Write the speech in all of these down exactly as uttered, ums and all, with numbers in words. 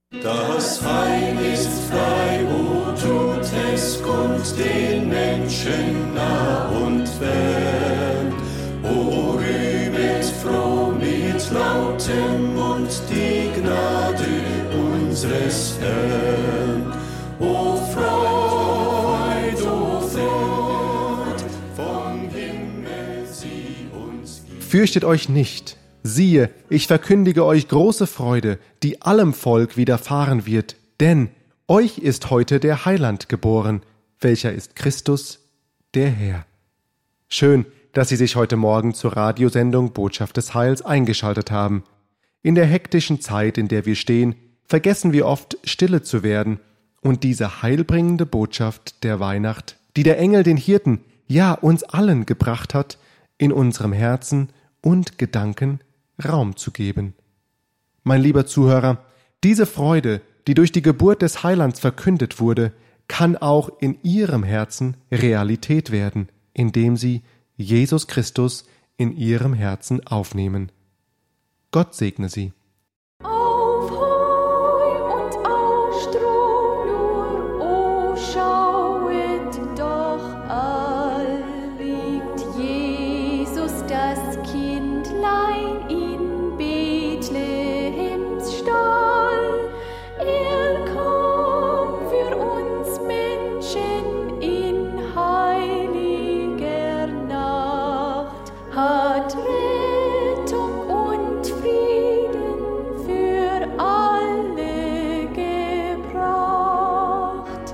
Das Heil ist frei, o tut es Gott den Menschen nah und fern. O rühmet froh mit lautem Mund die Gnade unseres Herrn. O Freud, o Freud, vom Himmel sie uns gibt. Fürchtet euch nicht. Siehe, ich verkündige euch große Freude, die allem Volk widerfahren wird, denn euch ist heute der Heiland geboren, welcher ist Christus, der Herr. Schön, dass Sie sich heute Morgen zur Radiosendung Botschaft des Heils eingeschaltet haben. In der hektischen Zeit, in der wir stehen, vergessen wir oft, stille zu werden und diese heilbringende Botschaft der Weihnacht, die der Engel den Hirten, ja uns allen gebracht hat, in unserem Herzen und Gedanken Raum zu geben. Mein lieber Zuhörer, diese Freude, die durch die Geburt des Heilands verkündet wurde, kann auch in Ihrem Herzen Realität werden, indem Sie Jesus Christus in Ihrem Herzen aufnehmen. Gott segne Sie. Auf Heu und auf Stroh nur, o schauet doch all, liegt Jesus das Kindlein in Bethlehems Stall. Er kam für uns Menschen in heiliger Nacht, hat Rettung und Frieden für alle gebracht.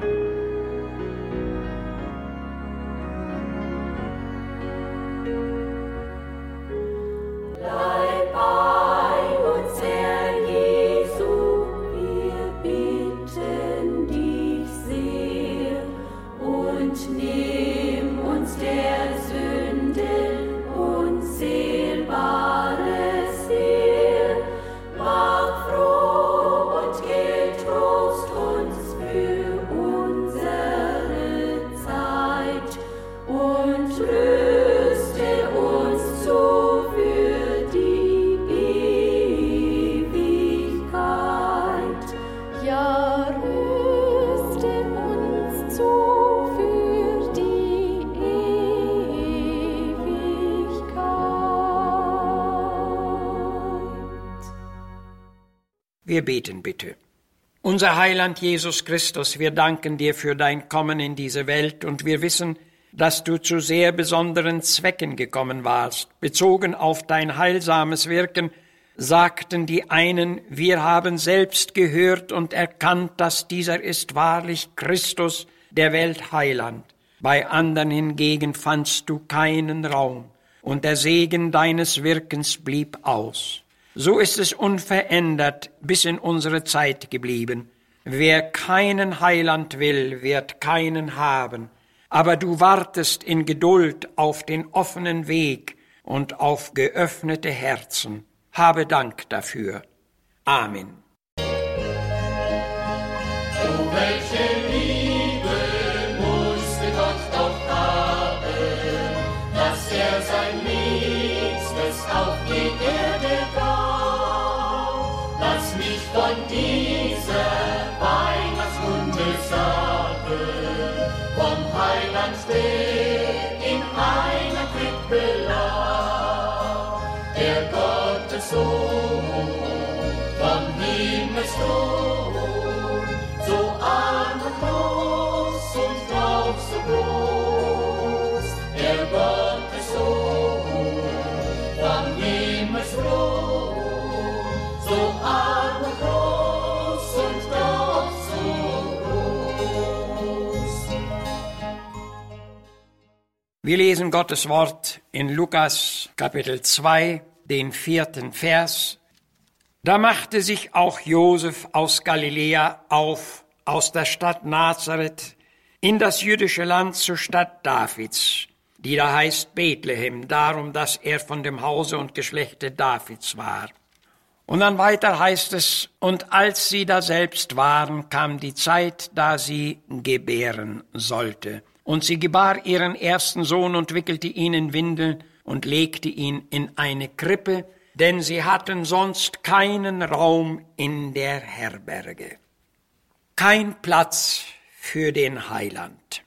Bleib bei uns, Herr Jesu, wir bitten dich sehr, und nimm uns der Sünden unzählbares Heer. Mach froh und getrost uns für unsere Zeit und rüste uns zu für die Ewigkeit. Ja, rüste uns zu für die Ewigkeit. Wir beten bitte. Unser Heiland Jesus Christus, wir danken dir für dein Kommen in diese Welt und wir wissen, dass du zu sehr besonderen Zwecken gekommen warst. Bezogen auf dein heilsames Wirken sagten die einen, wir haben selbst gehört und erkannt, dass dieser ist wahrlich Christus, der Weltheiland. Bei anderen hingegen fandst du keinen Raum und der Segen deines Wirkens blieb aus. So ist es unverändert bis in unsere Zeit geblieben. Wer keinen Heiland will, wird keinen haben. Aber du wartest in Geduld auf den offenen Weg und auf geöffnete Herzen. Habe Dank dafür. Amen. Oh, welche Liebe musste Gott doch haben, dass er sein Liebstes auf die Erde gab. Lass mich von dieser Weihnachtskunde sagen, vom Heiland, der in einer Krippe lag, der Gottessohn vom Himmelsthron, so arm und groß und doch so groß, der Gottessohn vom Himmelsthron, so arm und groß und doch so groß. Wir lesen Gottes Wort in Lukas Kapitel zwei, den vierten Vers. Da machte sich auch Josef aus Galiläa auf, aus der Stadt Nazareth, in das jüdische Land zur Stadt Davids, die da heißt Bethlehem, darum, dass er von dem Hause und Geschlechte Davids war. Und dann weiter heißt es, und als sie da selbst waren, kam die Zeit, da sie gebären sollte. Und sie gebar ihren ersten Sohn und wickelte ihn in Windeln und legte ihn in eine Krippe, denn sie hatten sonst keinen Raum in der Herberge. Kein Platz für den Heiland.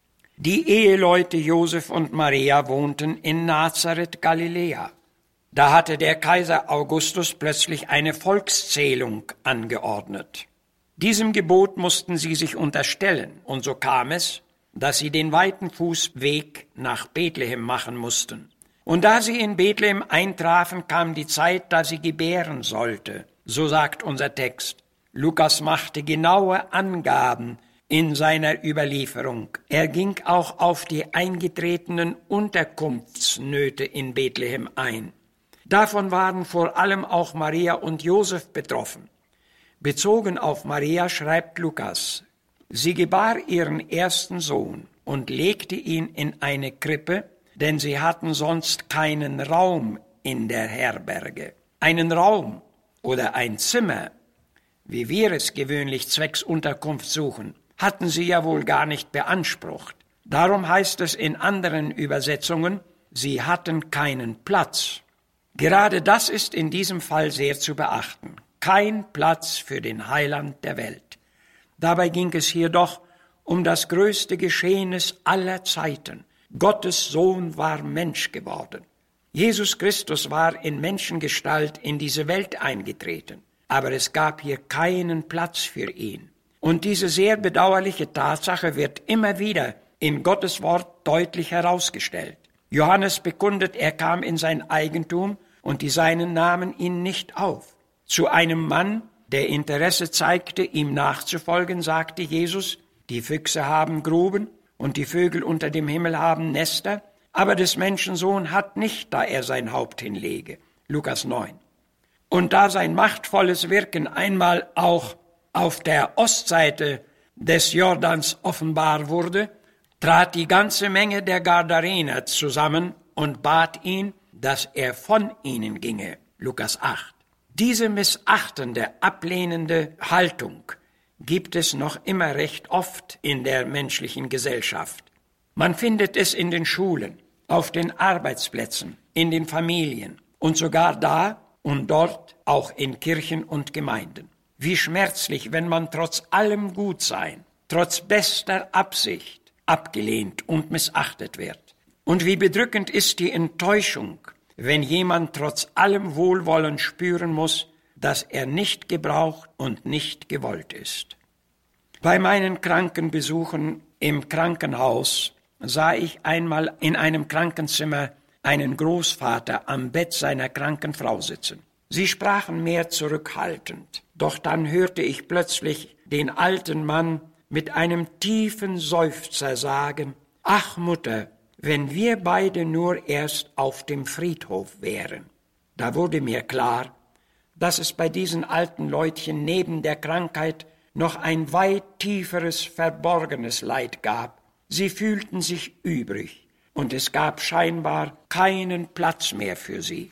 Die Eheleute Josef und Maria wohnten in Nazareth, Galiläa. Da hatte der Kaiser Augustus plötzlich eine Volkszählung angeordnet. Diesem Gebot mussten sie sich unterstellen, und so kam es, dass sie den weiten Fußweg nach Bethlehem machen mussten. Und da sie in Bethlehem eintrafen, kam die Zeit, da sie gebären sollte. So sagt unser Text. Lukas machte genaue Angaben in seiner Überlieferung. Er ging auch auf die eingetretenen Unterkunftsnöte in Bethlehem ein. Davon waren vor allem auch Maria und Josef betroffen. Bezogen auf Maria schreibt Lukas, sie gebar ihren ersten Sohn und legte ihn in eine Krippe, denn sie hatten sonst keinen Raum in der Herberge. Einen Raum oder ein Zimmer, wie wir es gewöhnlich zwecks Unterkunft suchen, hatten sie ja wohl gar nicht beansprucht. Darum heißt es in anderen Übersetzungen, sie hatten keinen Platz. Gerade das ist in diesem Fall sehr zu beachten. Kein Platz für den Heiland der Welt. Dabei ging es hier doch um das größte Geschehnis aller Zeiten. Gottes Sohn war Mensch geworden. Jesus Christus war in Menschengestalt in diese Welt eingetreten. Aber es gab hier keinen Platz für ihn. Und diese sehr bedauerliche Tatsache wird immer wieder in Gottes Wort deutlich herausgestellt. Johannes bekundet, er kam in sein Eigentum und die Seinen nahmen ihn nicht auf. Zu einem Mann, der Interesse zeigte, ihm nachzufolgen, sagte Jesus, die Füchse haben Gruben und die Vögel unter dem Himmel haben Nester, aber des Menschen Sohn hat nicht, da er sein Haupt hinlege. Lukas neun. Und da sein machtvolles Wirken einmal auch auf der Ostseite des Jordans offenbar wurde, trat die ganze Menge der Gadarener zusammen und bat ihn, dass er von ihnen ginge. Lukas acht. Diese missachtende, ablehnende Haltung gibt es noch immer recht oft in der menschlichen Gesellschaft. Man findet es in den Schulen, auf den Arbeitsplätzen, in den Familien und sogar da und dort auch in Kirchen und Gemeinden. Wie schmerzlich, wenn man trotz allem Gutsein, trotz bester Absicht abgelehnt und missachtet wird. Und wie bedrückend ist die Enttäuschung, wenn jemand trotz allem Wohlwollen spüren muss, dass er nicht gebraucht und nicht gewollt ist. Bei meinen Krankenbesuchen im Krankenhaus sah ich einmal in einem Krankenzimmer einen Großvater am Bett seiner kranken Frau sitzen. Sie sprachen mehr zurückhaltend, doch dann hörte ich plötzlich den alten Mann mit einem tiefen Seufzer sagen, »Ach Mutter, wenn wir beide nur erst auf dem Friedhof wären.« Da wurde mir klar, dass es bei diesen alten Leutchen neben der Krankheit noch ein weit tieferes, verborgenes Leid gab. Sie fühlten sich übrig und es gab scheinbar keinen Platz mehr für sie.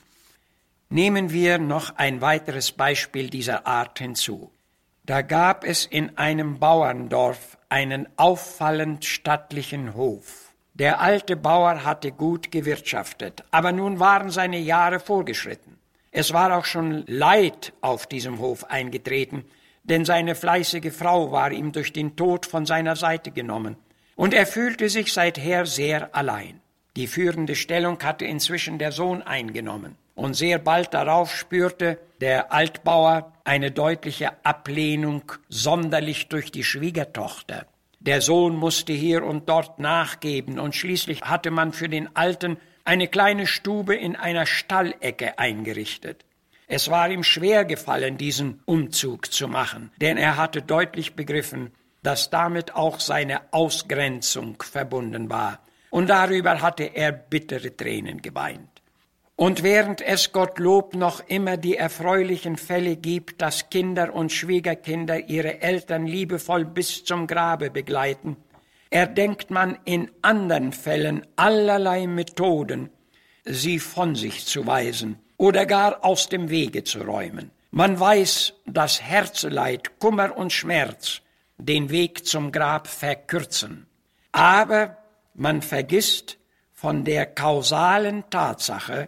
Nehmen wir noch ein weiteres Beispiel dieser Art hinzu. Da gab es in einem Bauerndorf einen auffallend stattlichen Hof. Der alte Bauer hatte gut gewirtschaftet, aber nun waren seine Jahre vorgeschritten. Es war auch schon Leid auf diesem Hof eingetreten, denn seine fleißige Frau war ihm durch den Tod von seiner Seite genommen, und er fühlte sich seither sehr allein. Die führende Stellung hatte inzwischen der Sohn eingenommen, und sehr bald darauf spürte der Altbauer eine deutliche Ablehnung, sonderlich durch die Schwiegertochter. Der Sohn musste hier und dort nachgeben, und schließlich hatte man für den Alten eine kleine Stube in einer Stallecke eingerichtet. Es war ihm schwer gefallen, diesen Umzug zu machen, denn er hatte deutlich begriffen, dass damit auch seine Ausgrenzung verbunden war, und darüber hatte er bittere Tränen geweint. Und während es Gottlob noch immer die erfreulichen Fälle gibt, dass Kinder und Schwiegerkinder ihre Eltern liebevoll bis zum Grabe begleiten, erdenkt man in anderen Fällen allerlei Methoden, sie von sich zu weisen oder gar aus dem Wege zu räumen. Man weiß, dass Herzeleid, Kummer und Schmerz den Weg zum Grab verkürzen. Aber man vergisst von der kausalen Tatsache,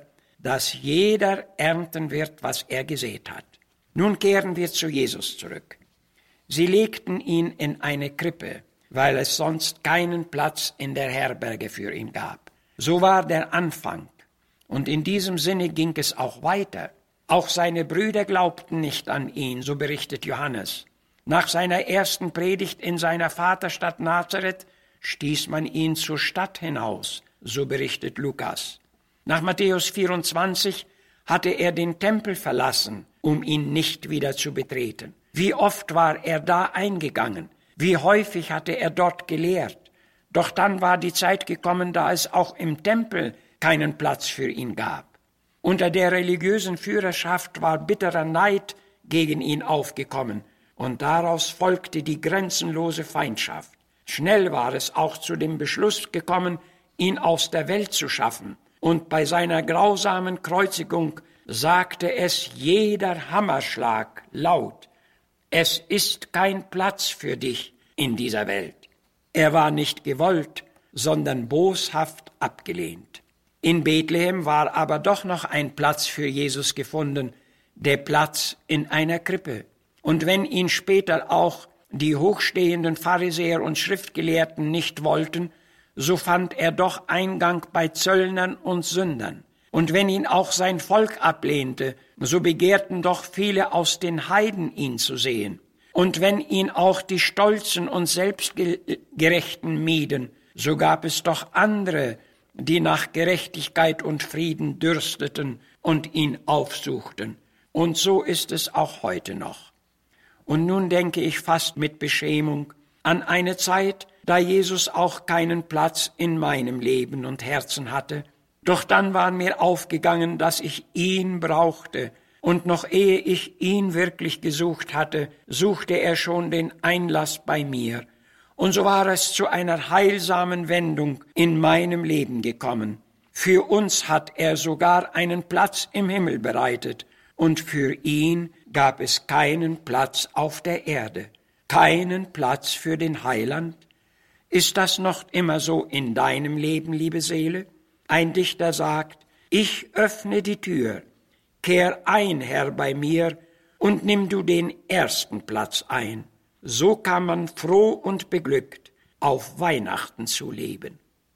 dass jeder ernten wird, was er gesät hat. Nun kehren wir zu Jesus zurück. Sie legten ihn in eine Krippe, weil es sonst keinen Platz in der Herberge für ihn gab. So war der Anfang. Und in diesem Sinne ging es auch weiter. Auch seine Brüder glaubten nicht an ihn, so berichtet Johannes. Nach seiner ersten Predigt in seiner Vaterstadt Nazareth stieß man ihn zur Stadt hinaus, so berichtet Lukas. Nach Matthäus vierundzwanzig hatte er den Tempel verlassen, um ihn nicht wieder zu betreten. Wie oft war er da eingegangen? Wie häufig hatte er dort gelehrt? Doch dann war die Zeit gekommen, da es auch im Tempel keinen Platz für ihn gab. Unter der religiösen Führerschaft war bitterer Neid gegen ihn aufgekommen, und daraus folgte die grenzenlose Feindschaft. Schnell war es auch zu dem Beschluss gekommen, ihn aus der Welt zu schaffen, und bei seiner grausamen Kreuzigung sagte es jeder Hammerschlag laut: Es ist kein Platz für dich in dieser Welt. Er war nicht gewollt, sondern boshaft abgelehnt. In Bethlehem war aber doch noch ein Platz für Jesus gefunden, der Platz in einer Krippe. Und wenn ihn später auch die hochstehenden Pharisäer und Schriftgelehrten nicht wollten, so fand er doch Eingang bei Zöllnern und Sündern. Und wenn ihn auch sein Volk ablehnte, so begehrten doch viele aus den Heiden ihn zu sehen. Und wenn ihn auch die Stolzen und Selbstgerechten mieden, so gab es doch andere, die nach Gerechtigkeit und Frieden dürsteten und ihn aufsuchten. Und so ist es auch heute noch. Und nun denke ich fast mit Beschämung an eine Zeit, da Jesus auch keinen Platz in meinem Leben und Herzen hatte. Doch dann war mir aufgegangen, dass ich ihn brauchte, und noch ehe ich ihn wirklich gesucht hatte, suchte er schon den Einlass bei mir. Und so war es zu einer heilsamen Wendung in meinem Leben gekommen. Für uns hat er sogar einen Platz im Himmel bereitet, und für ihn gab es keinen Platz auf der Erde, keinen Platz für den Heiland. Ist das noch immer so in deinem Leben, liebe Seele? Ein Dichter sagt: Ich öffne die Tür, kehr ein, Herr, bei mir, und nimm du den ersten Platz ein. So kann man froh und beglückt auf Weihnachten zuleben.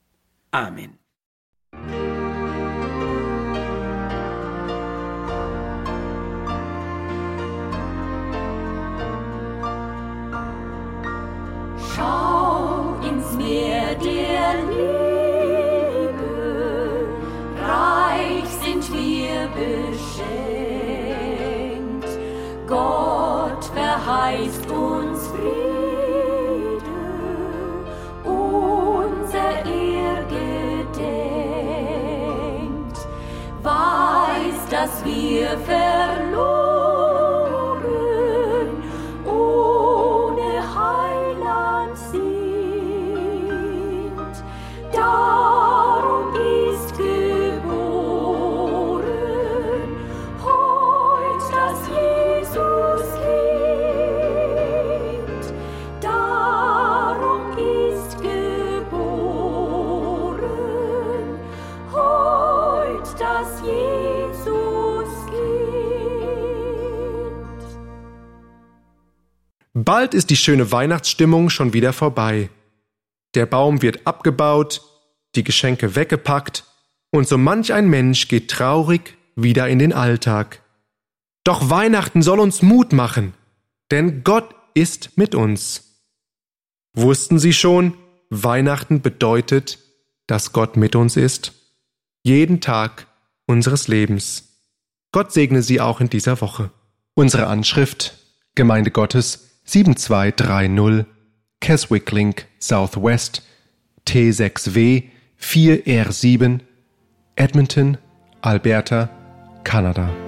Amen. Schau ins Meer der Liebe, reich sind wir beschenkt. Gott verheißt uns Friede, unser Ehr gedenkt. Weiß, dass wir verloren, ohne Heiland sind. Darum ist geboren heut das Jesuskind. Darum ist geboren heut das Jesuskind. Bald ist die schöne Weihnachtsstimmung schon wieder vorbei. Der Baum wird abgebaut, die Geschenke weggepackt, und so manch ein Mensch geht traurig wieder in den Alltag. Doch Weihnachten soll uns Mut machen, denn Gott ist mit uns. Wussten Sie schon, Weihnachten bedeutet, dass Gott mit uns ist? Jeden Tag unseres Lebens. Gott segne Sie auch in dieser Woche. Unsere Anschrift: Gemeinde Gottes sieben zwei drei null, Keswick Link Southwest, T sechs W vier R sieben, Edmonton, Alberta, Kanada.